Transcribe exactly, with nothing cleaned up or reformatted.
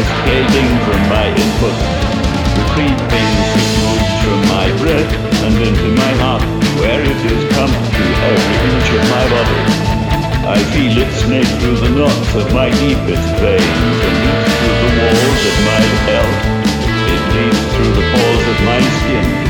cascading from my input. Retrieving signals from my breath and into my heart, where it has come to every inch of my body. I feel it snake through the knots of my deepest veins and leap through the walls of my health. It leads through the pores of my skin